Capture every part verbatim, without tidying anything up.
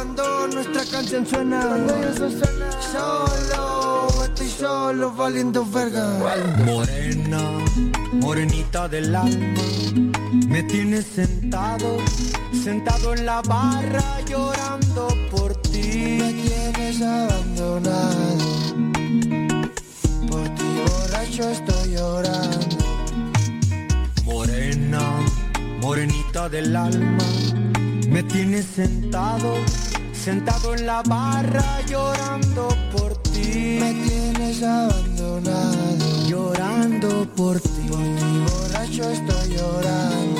cuando nuestra canción suena. Solo, estoy solo valiendo verga. Morena, morenita del alma, me tienes sentado, sentado en la barra llorando por ti. Me tienes abandonado, por ti borracho estoy llorando. Morena, morenita del alma, me tienes sentado, sentado en la barra llorando por ti. Me tienes abandonado, llorando por ti. Por ti borracho estoy llorando.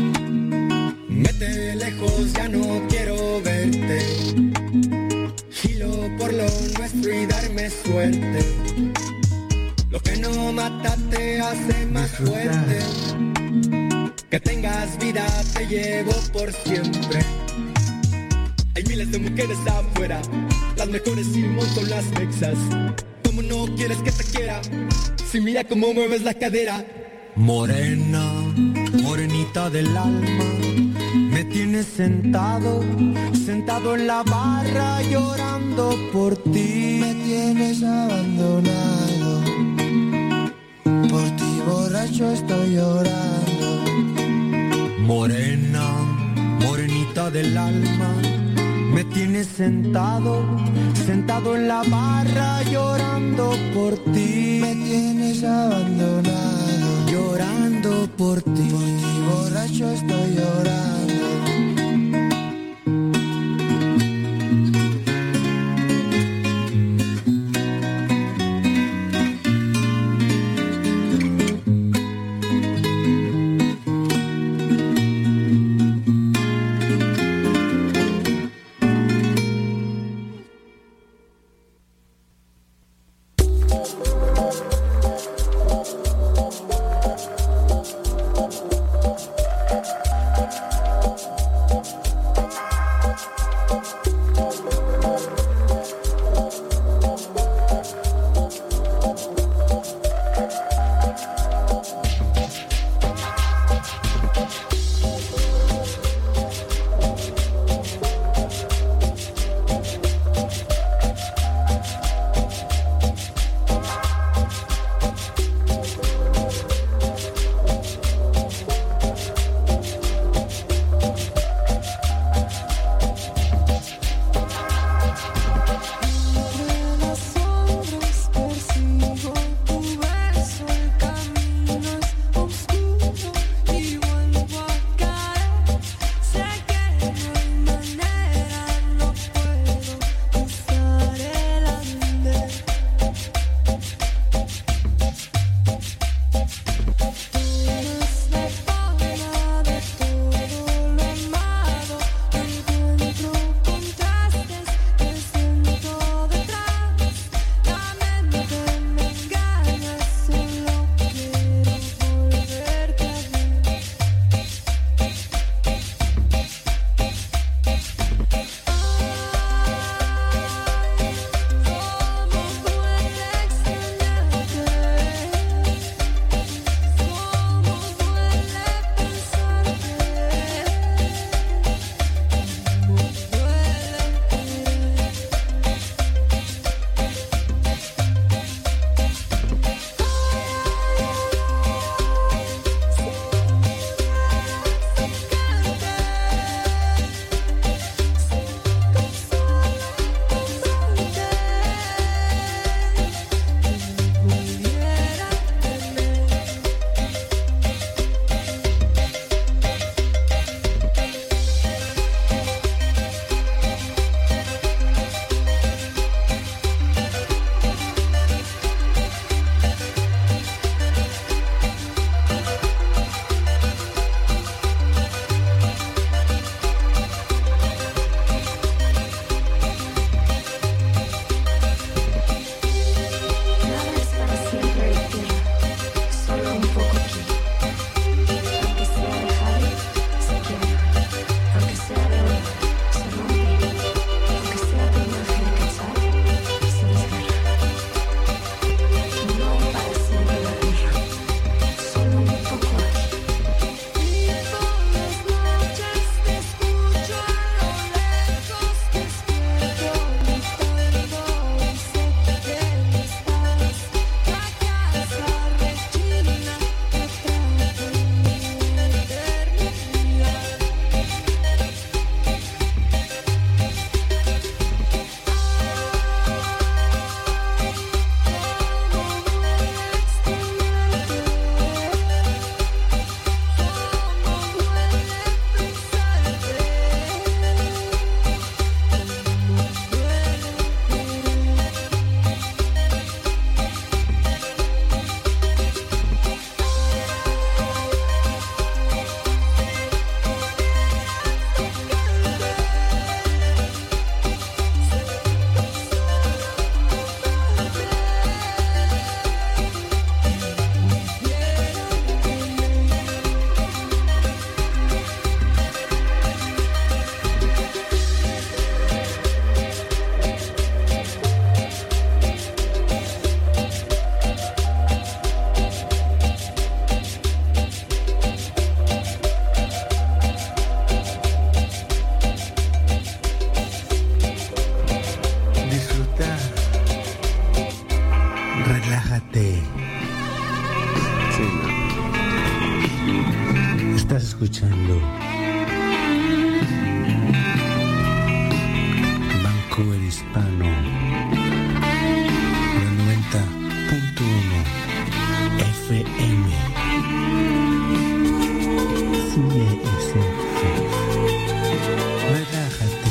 Vete lejos, ya no quiero verte. Gilo por lo nuestro y darme suerte. Lo que no mata te hace más fuerte. Que tengas vida te llevo por siempre. Hay miles de mujeres afuera, las mejores y un montón las mexas. ¿Cómo no quieres que te quiera? Si mira cómo mueves la cadera. Morena, morenita del alma, me tienes sentado, sentado en la barra llorando por ti. Me tienes abandonado, por ti borracho estoy llorando. Morena, morenita del alma, me tienes sentado, sentado en la barra llorando por ti. Me tienes abandonado, llorando por ti. Por ti borracho estoy llorando. Relájate. Sí, no. Estás escuchando Vancouver Hispano, noventa punto uno F M. Sigue ese fe. Relájate.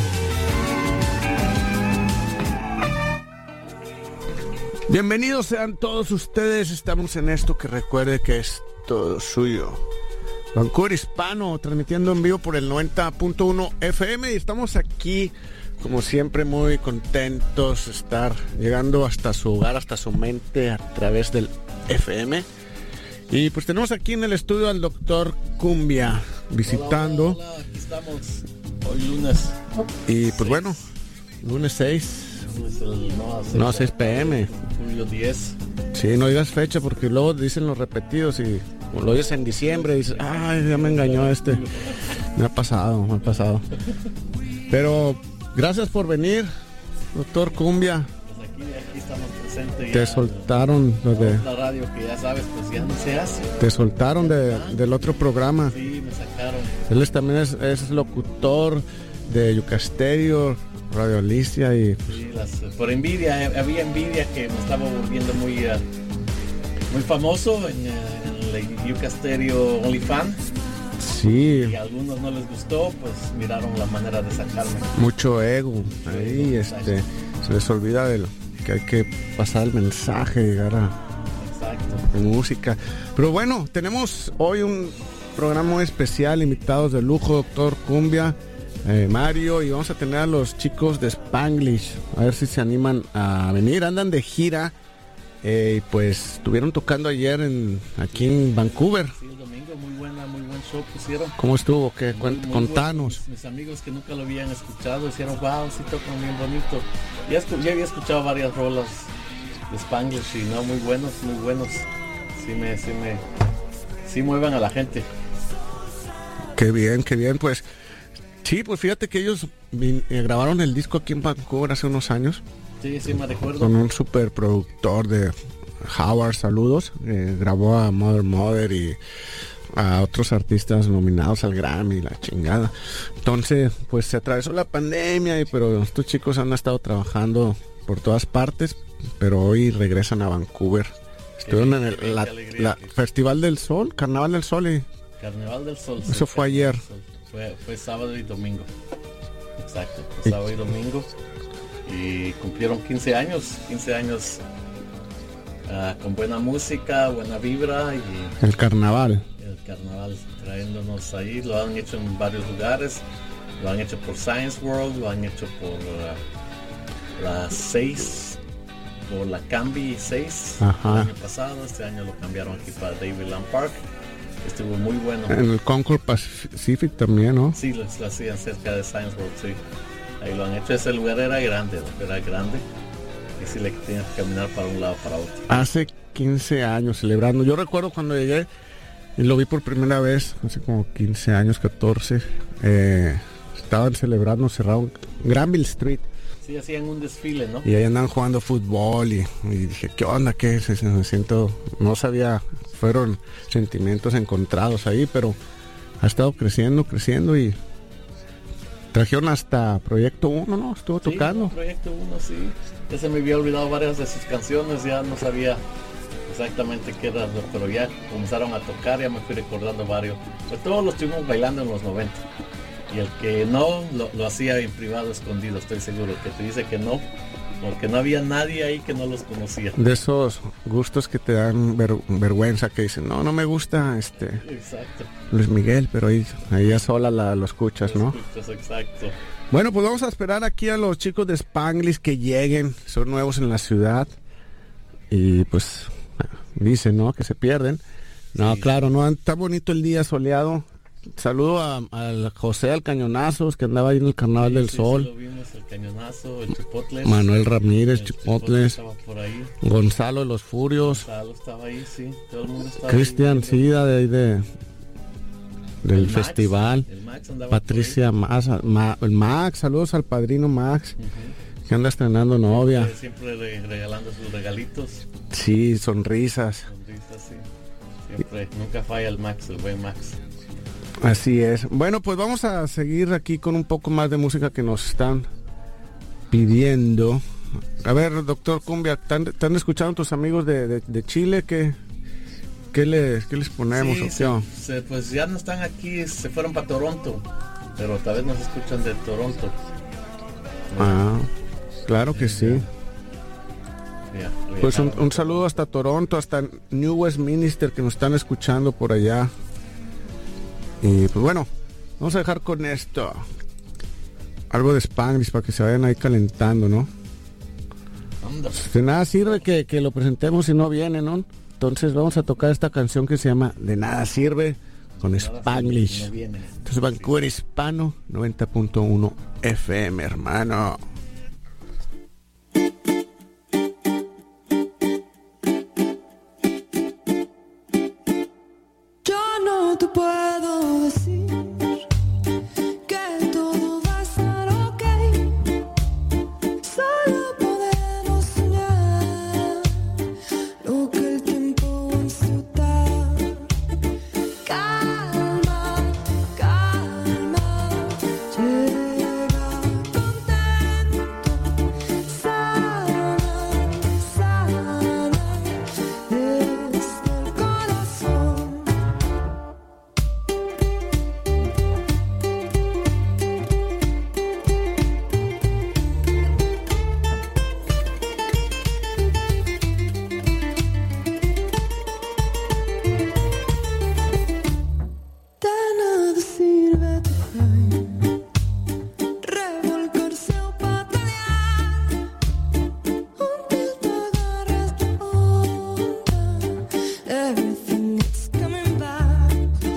Bienvenidos sean todos ustedes. Estamos en esto que recuerde que es todo suyo. Vancouver Hispano, transmitiendo en vivo por el noventa punto uno F M. Y estamos aquí, como siempre, muy contentos de estar llegando hasta su hogar, hasta su mente, a través del F M. Y pues tenemos aquí en el estudio al doctor Cumbia visitando. Hola, hola, hola, aquí estamos. Hoy lunes. Y pues seis. Bueno, lunes seis. El, no, no, seis pe eme. Julio diez. Sí, no digas fecha porque luego dicen los repetidos y lo dices en diciembre y dices, ay, ya me engañó este. Me ha pasado, me ha pasado. Pero gracias por venir, doctor Cumbia. Pues aquí, aquí estamos presentes. Te soltaron de la radio que ya sabes, pues ya no se hace. Te soltaron de, del otro programa. Sí, me sacaron. Él es, también es, es locutor de Yucasterio, Radio Alicia y pues... sí, las, por envidia, había envidia que me estaba volviendo muy uh, muy famoso en, uh, en el Yucasterio OnlyFans. Sí. Y a algunos no les gustó, pues miraron la manera de sacarme. Mucho ego. Ahí este, se les olvida de lo, que hay que pasar el mensaje, llegar a Exacto. música. Pero bueno, tenemos hoy un programa muy especial, invitados de lujo, doctor Cumbia. Eh, Mario, y vamos a tener a los chicos de Spanglish, a ver si se animan a venir. Andan de gira, eh, y pues estuvieron tocando ayer en aquí en Vancouver. Sí, el domingo, muy buena, muy buen show pusieron. ¿Cómo estuvo? ¿Qué? Muy, Cuent, muy contanos. Mis, mis amigos que nunca lo habían escuchado dijeron, wow, sí tocan bien bonito. Ya, escu- ya había escuchado varias rolas de Spanglish y no, muy buenos, muy buenos. Sí me, sí me, sí muevan a la gente. Qué bien, qué bien, pues. Sí, pues fíjate que ellos vin- eh, grabaron el disco aquí en Vancouver hace unos años. Sí, sí, me recuerdo. Con un super productor de Howard, saludos. Eh, grabó a Mother Mother y a otros artistas nominados al Grammy, la chingada. Entonces, pues se atravesó la pandemia, y pero estos chicos han estado trabajando por todas partes, pero hoy regresan a Vancouver. Estuvieron en el la, la Festival del Sol, Carnaval del Sol y... Carnaval del Sol. Eso sí, fue ayer. Fue, fue sábado y domingo. Exacto, fue sábado y domingo. Y cumplieron quince años, quince años uh, con buena música, buena vibra y el carnaval. El carnaval trayéndonos ahí, lo han hecho en varios lugares, lo han hecho por Science World, lo han hecho por uh, la seis, por la Camby seis el año pasado. Este año lo cambiaron aquí para Davyland Park. Estuvo muy bueno. En el Concord Pacific también, ¿no? Sí, lo, lo hacían cerca de Science World, sí. Ahí lo han hecho. Ese lugar era grande, era grande. Y sí le tenías que caminar para un lado para otro. Hace quince años celebrando. Yo recuerdo cuando llegué y lo vi por primera vez, hace como quince años, catorce. Eh, estaban celebrando, cerraron Granville Street. Sí, hacían un desfile, ¿no? Y ahí andaban jugando fútbol y, y dije, ¿qué onda? ¿Qué es? Me siento, no sabía, fueron sentimientos encontrados ahí, pero ha estado creciendo, creciendo y trajeron hasta Proyecto uno, ¿no? Estuvo sí, tocando. Proyecto uno, sí. Ya se me había olvidado varias de sus canciones, ya no sabía exactamente qué era, pero ya comenzaron a tocar, ya me fui recordando varios. Pues todos los estuvimos bailando en los noventa. Y el que no, lo, lo hacía en privado, escondido, estoy seguro. El que te dice que no, porque no había nadie ahí que no los conocía. De esos gustos que te dan ver, vergüenza, que dicen, no, no me gusta este exacto. Luis Miguel, pero ahí, ahí ya sola la, lo escuchas, ¿no? Lo escuchas, exacto. Bueno, pues vamos a esperar aquí a los chicos de Spanglish que lleguen, son nuevos en la ciudad. Y pues dicen, ¿no? Que se pierden. No, sí. Claro, no, está bonito el día soleado. Saludo a, a José al Cañonazos, que andaba ahí en el Carnaval sí, del sí, Sol. Sí, lo vimos, el Cañonazo, el Chipotles, Manuel Ramírez, el Chipotles, estaba por ahí. Gonzalo de los Furios. Gonzalo estaba ahí, sí, todo el mundo estaba Cristian Sida de ahí de, del el festival. Max, el Max andaba Patricia Max, Ma, el Max, saludos al padrino Max. Uh-huh. Que anda estrenando novia. Siempre re- regalando sus regalitos. Sí, sonrisas. Sonrisas, sí. Siempre, nunca falla el Max, el buen Max. Así es. Bueno, pues vamos a seguir aquí con un poco más de música que nos están pidiendo. A ver, doctor Cumbia, ¿están, están escuchando tus amigos de, de, de Chile? ¿Qué, qué, les, qué les ponemos? Sí, ¿O sí, se, pues ya no están aquí, se fueron para Toronto. Pero tal vez nos escuchan de Toronto. Ah, claro que sí. Ya, Pues un, un saludo hasta Toronto, hasta New Westminster, que nos están escuchando por allá. Y pues bueno, vamos a dejar con esto. Algo de Spanglish para que se vayan ahí calentando, ¿no? De nada sirve que, que lo presentemos si no viene, ¿no? Entonces vamos a tocar esta canción que se llama De nada sirve con Spanglish. No Entonces Vancouver Hispano noventa punto uno F M, hermano. Yo no te puedo decir que todo va a estar ok. Solo podemos soñar lo que el tiempo wants to dar. Calma, calma, llega contento, sana, sana, desde el corazón. De nada sirve tratar, revolcarse o patalear, until te agarras de onda. Everything is coming back.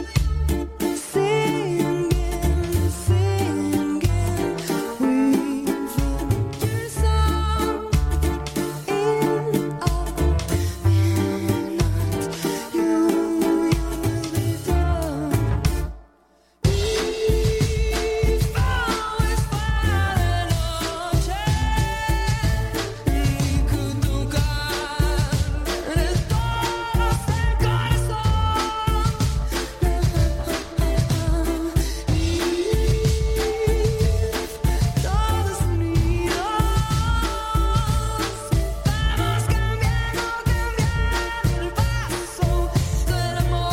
Singing, singing, within your song. In all midnight, you, you will be done. If always fuera de noche y could tocar eres todos del corazón. Todos unidos vamos cambiando, cambiando el paso del amor.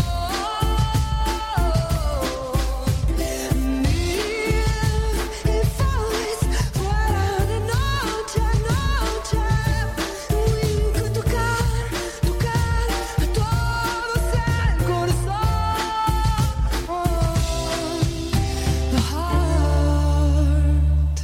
If always fuera de noche a noche, we could tocar, tocar a todos el corazón, the heart.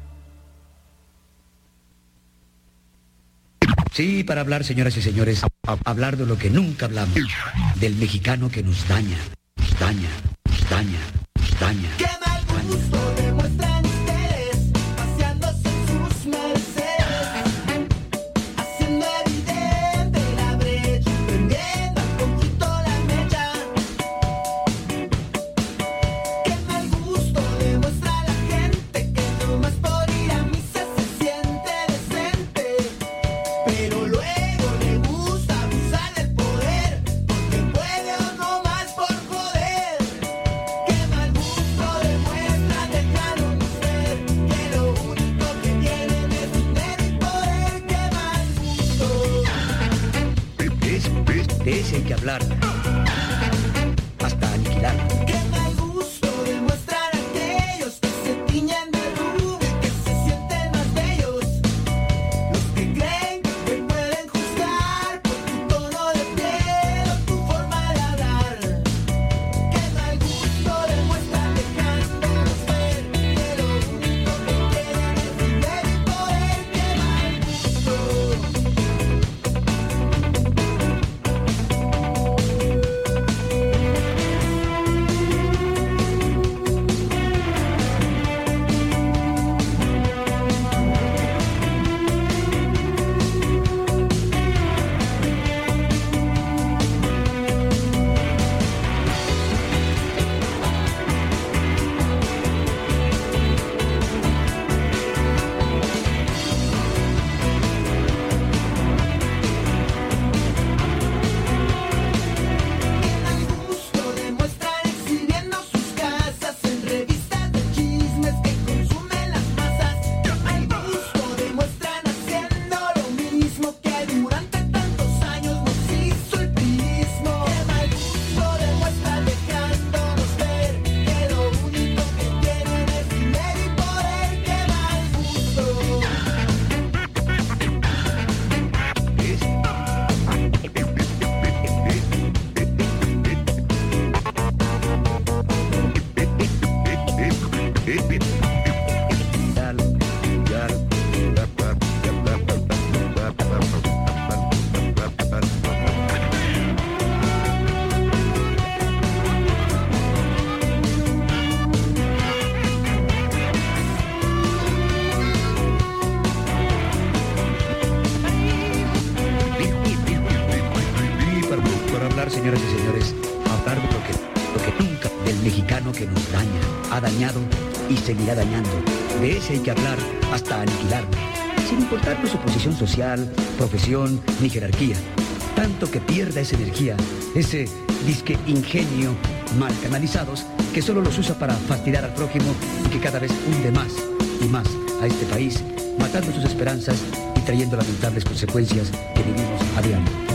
Sí, para hablar, señoras y señores, a- a- hablar de lo que nunca hablamos, del mexicano que nos daña, nos daña, nos daña, nos daña. Qué mal gusto demuestran ustedes, paseándose en sus Mercedes, haciendo evidente la brecha, prendiendo un poquito la mecha. Qué mal gusto demuestra la gente que nomás por ir a misa se siente decente, pero luego le gusta abusar del poder, porque puede o no más por joder. Qué mal gusto demuestra dejaron ver que lo único que tienen es dinero y poder. Qué mal gusto. De ese, de ese hay que hablar, hasta aniquilar. Qué mal gusto demuestran aquellos que se tiñen de rubio, que se sienten más bellos, los que creen que pueden juzgar por tu tono de piel o tu forma de hablar. Qué mal gusto demuestran dejándonos ver que lo único que quieren es dinero y poder. Qué mal gusto. señoras y señores, hablar de lo que, lo que nunca, del mexicano que nos daña, ha dañado y seguirá dañando. De ese hay que hablar hasta aniquilarlo, sin importar su posición social, profesión ni jerarquía. Tanto que pierda esa energía, ese disque ingenio mal canalizados que solo los usa para fastidiar al prójimo y que cada vez hunde más y más a este país, matando sus esperanzas y trayendo lamentables consecuencias que vivimos a diario.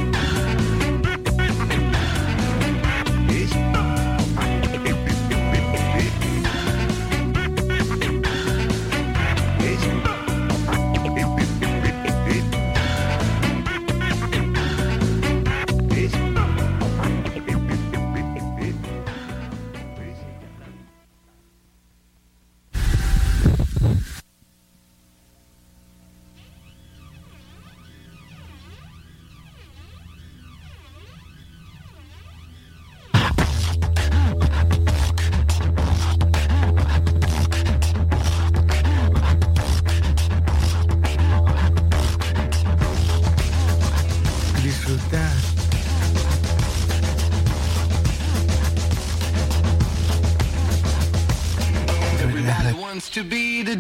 To be the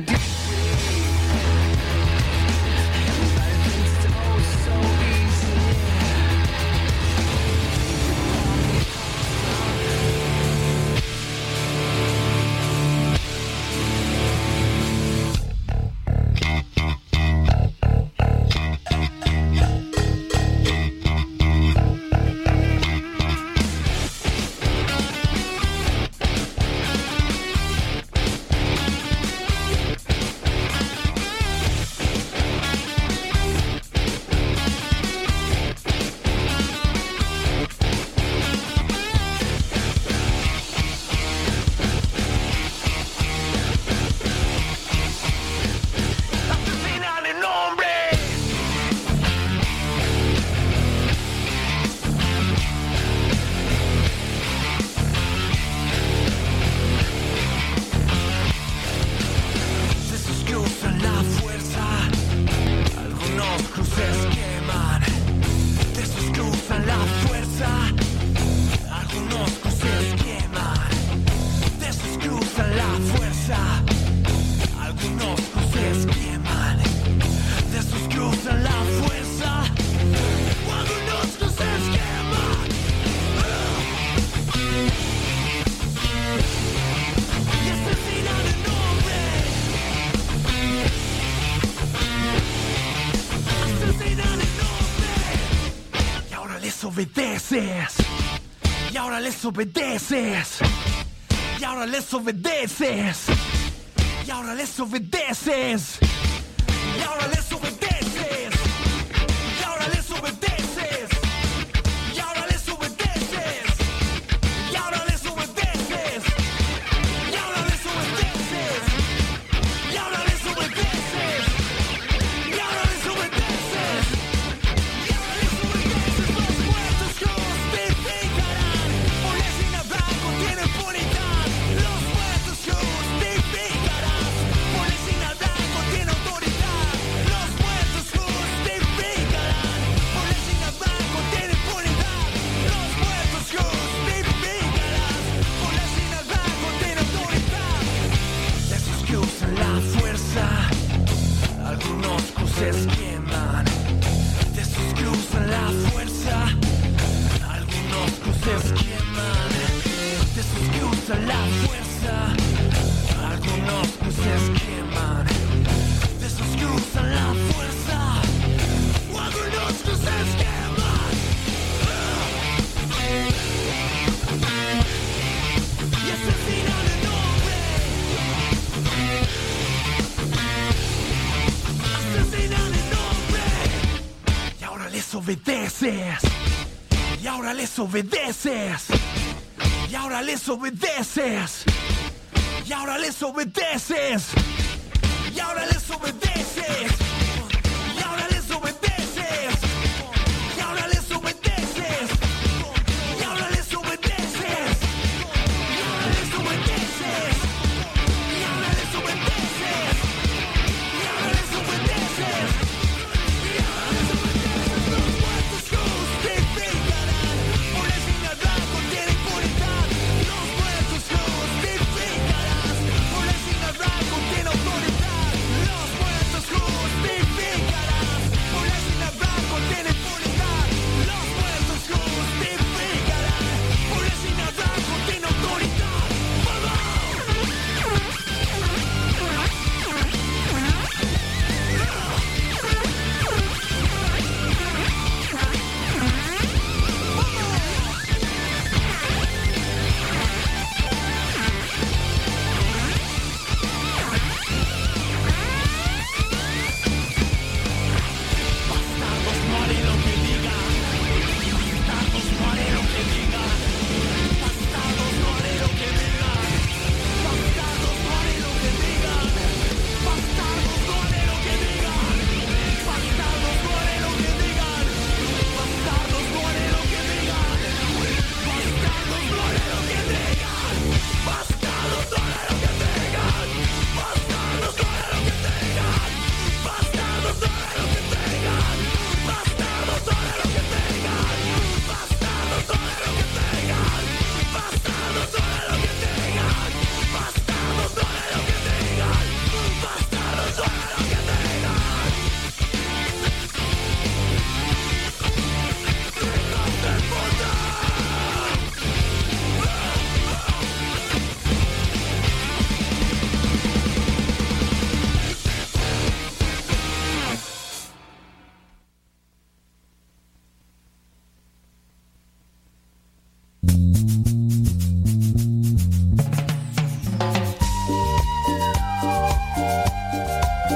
obedeces, y ahora les obedeces, y ahora les obedeces, y ahora les obedeces, y ahora les obedeces, y ahora les obedeces, y ahora les obedeces, y ahora les obedeces, y ahora les obedeces, y ahora les obedeces, y ahora les obedeces. Se queman, de esos que usan la fuerza. Algunos cruces queman, de esos que usan la fuerza. Algunos cruces queman, de esos que usan la fuerza. Algunos cruces queman y asesinan el nombre. Y ahora les obedeces, y ahora les obedeces, y ahora les obedeces, y ahora les obedeces, y ahora les obedeces, y ahora les obedeces, y ahora les obedeces, y ahora les obedeces, y ahora les obedeces, y ahora les obedeces, y ahora les obedeces. Los muertos justificarán,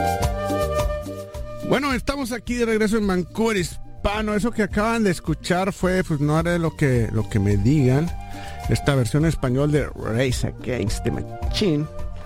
Bueno, estamos aquí de regreso en Vancouver Hispano. Eso que acaban de escuchar fue, pues no haré lo que, lo que me digan. Esta versión en español de Rage Against the Machine.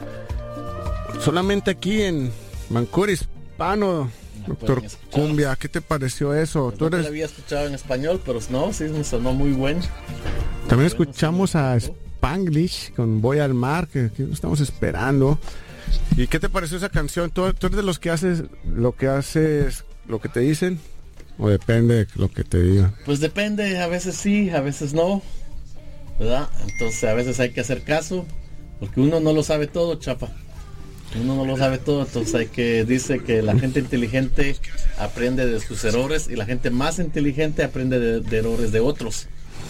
Solamente aquí en Vancouver Hispano. Doctor Cumbia, ¿qué te pareció eso? Pues ¿Tú no te eres... la había escuchado en español, pero no, sí me sonó muy bueno. También Bueno, escuchamos sí, a ¿no? Spanglish con Voy al Mar, que, que estamos esperando. ¿Y qué te pareció esa canción? ¿Tú, tú eres de los que haces lo que haces, lo que te dicen? ¿O depende de lo que te digan? Pues depende, a veces sí, a veces no, ¿verdad? Entonces a veces hay que hacer caso, porque uno no lo sabe todo, chapa. Uno no lo sabe todo, entonces hay que, dice que la gente inteligente aprende de sus errores y la gente más inteligente aprende de, de errores de otros.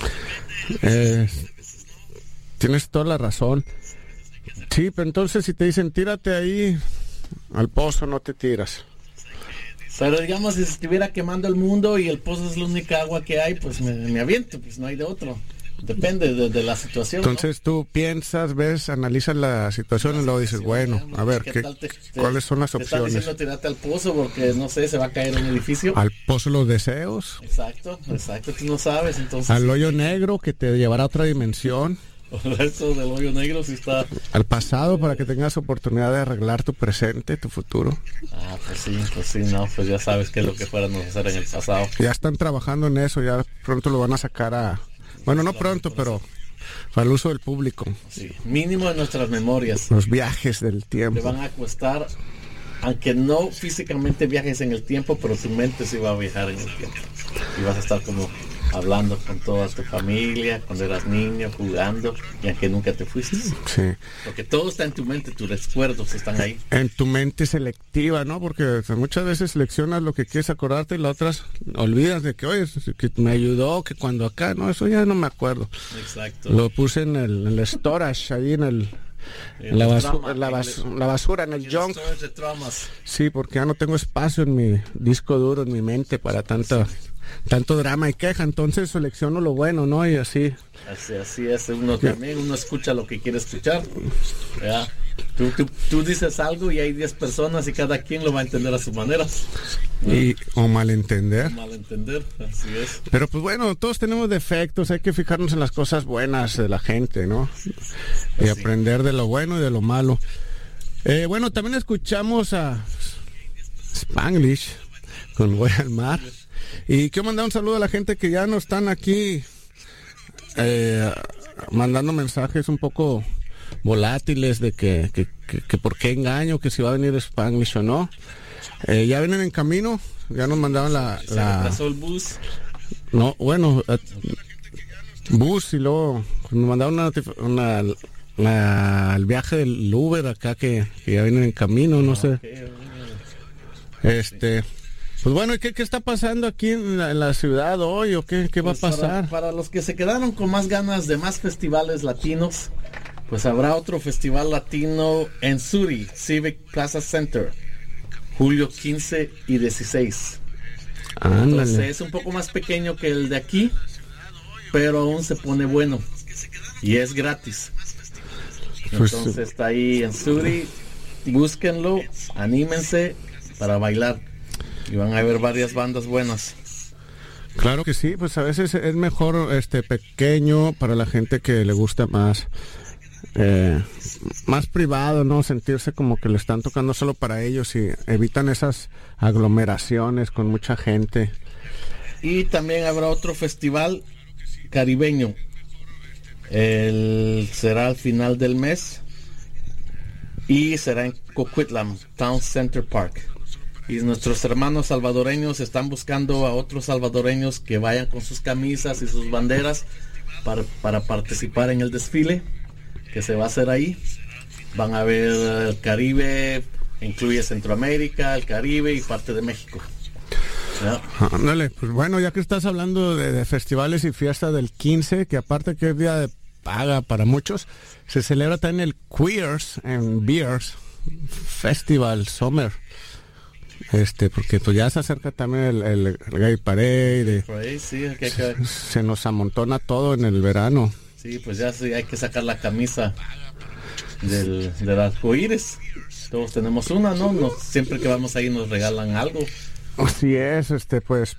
Eh, tienes toda la razón. Sí, pero entonces si te dicen tírate ahí al pozo, no te tiras. Pero digamos, si se estuviera quemando el mundo y el pozo es la única agua que hay, pues me, me aviento, pues no hay de otro. Depende de, de la situación. Entonces, ¿no? Tú piensas, ves, analizas la situación y luego dices, bueno, a ver, ¿qué, te, te, ¿cuáles son las te opciones? Te están diciendo tirarte al pozo porque, no sé, se va a caer un edificio. Al pozo los deseos. Exacto, exacto, tú no sabes, entonces. Al hoyo negro que te llevará a otra dimensión. Eso del hoyo negro sí está. Al pasado para que tengas oportunidad de arreglar tu presente, tu futuro. Ah, pues sí, pues sí, no, pues ya sabes qué es lo que fuéramos a hacer en el pasado. Ya están trabajando en eso, ya pronto lo van a sacar a... Bueno, no pronto, pero para el uso del público. Sí, mínimo en nuestras memorias. Los viajes del tiempo. Te van a costar, aunque no físicamente viajes en el tiempo, pero tu mente sí va a viajar en el tiempo. Y vas a estar como hablando con toda tu familia, cuando eras niño, jugando, y aunque nunca te fuiste. Sí. Porque todo está en tu mente, tus recuerdos están ahí. En tu mente selectiva, ¿no? Porque muchas veces seleccionas lo que quieres acordarte y las otras olvidas de que, oye, que me ayudó, que cuando acá, no, eso ya no me acuerdo. Exacto. Lo puse en el, en el storage, ahí en el... En la, basu en la, bas en la basura, en el junk. Sí, porque ya no tengo espacio en mi disco duro, en mi mente para tanto, tanto drama y queja. Entonces selecciono lo bueno, ¿no? Y así. Así, así es, uno también, uno escucha lo que quiere escuchar. ¿Ya? Tú, tú, tú dices algo y hay diez personas y cada quien lo va a entender a su manera. ¿No? Y, o malentender. O malentender, así es. Pero pues bueno, todos tenemos defectos, hay que fijarnos en las cosas buenas de la gente, ¿no? Y Así. Aprender de lo bueno y de lo malo. Eh, bueno, también escuchamos a Spanglish con Voy al Mar. Y quiero mandar un saludo a la gente que ya no están aquí eh, mandando mensajes un poco volátiles de que, que, que, que por qué engaño, que si va a venir Spanglish o no. Eh, ya vienen en camino, ya nos mandaron la... ¿Se la... retrasó el bus? No, bueno, uh, bus y luego nos mandaron una, una, una el viaje del Uber acá que, que ya vienen en camino, no sé. Este... Pues bueno, ¿y qué, qué está pasando aquí en la, en la ciudad hoy o qué, qué Pues va a pasar? Para, para los que se quedaron con más ganas de más festivales latinos, pues habrá otro festival latino en Suri, Civic Plaza Center, julio quince y dieciséis. Ándale. Entonces es un poco más pequeño que el de aquí, pero aún se pone bueno y es gratis. Pues, Entonces está ahí en Suri, búsquenlo, anímense para bailar. Y van a haber varias bandas buenas. Claro que sí, pues a veces es mejor este pequeño para la gente que le gusta más eh, más privado, ¿no? Sentirse como que le están tocando solo para ellos y evitan esas aglomeraciones con mucha gente. Y también habrá otro festival caribeño. El, será al final del mes y será en Coquitlam, Town Center Park. Y nuestros hermanos salvadoreños están buscando a otros salvadoreños que vayan con sus camisas y sus banderas para, para participar en el desfile que se va a hacer ahí. Van a ver el Caribe, incluye Centroamérica, el Caribe y parte de México. ¿Ya? Ándale, pues bueno, ya que estás hablando de, de festivales y fiesta del quince, que aparte que es día de paga para muchos, se celebra también el Queers and Beers Festival Summer. Este, porque pues ya se acerca también el, el, el Gay Parade. Por ahí, sí, que, que, se nos amontona todo en el verano. Sí, pues ya sí, hay que sacar la camisa. del, del arcoíris. Todos tenemos una, ¿no? Nos, siempre que vamos ahí nos regalan algo. Así es, este, pues,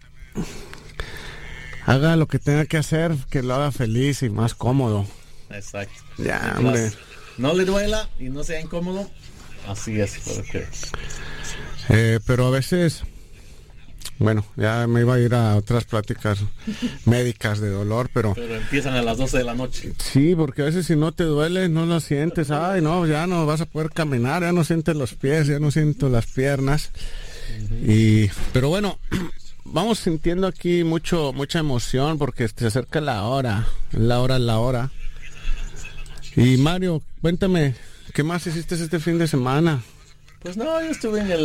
haga lo que tenga que hacer, que lo haga feliz y más cómodo. Exacto. Ya, Mientras hombre. no le duela y no sea incómodo, así es. Porque... Eh, pero a veces, bueno, ya me iba a ir a otras pláticas médicas de dolor, pero... pero empiezan a las doce de la noche. Sí, porque a veces si no te duele, no lo sientes. Ay, no, ya no vas a poder caminar, ya no sientes los pies, ya no siento las piernas. Uh-huh. Y, pero bueno, vamos sintiendo aquí mucho, mucha emoción porque se acerca la hora, la hora, la hora. Y Mario, cuéntame, ¿qué más hiciste este fin de semana? Pues no, yo estuve en el